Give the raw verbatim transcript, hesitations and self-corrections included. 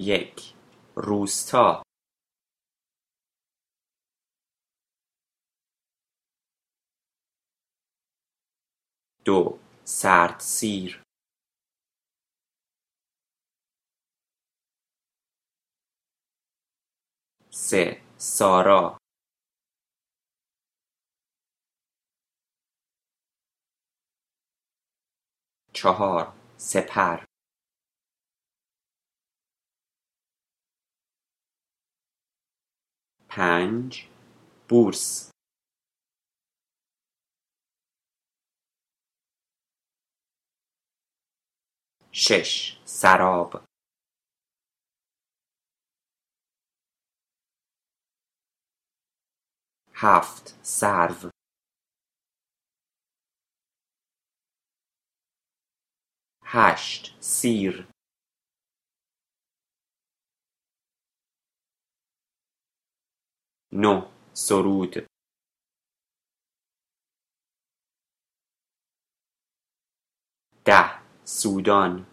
یک. روستا. دو. سردسیر. سه. سارا. چهار. سپر. پنج. بورس. شش. سراب. هفت. سرو. هشت. سیر. نه. سرود. ده. سودان.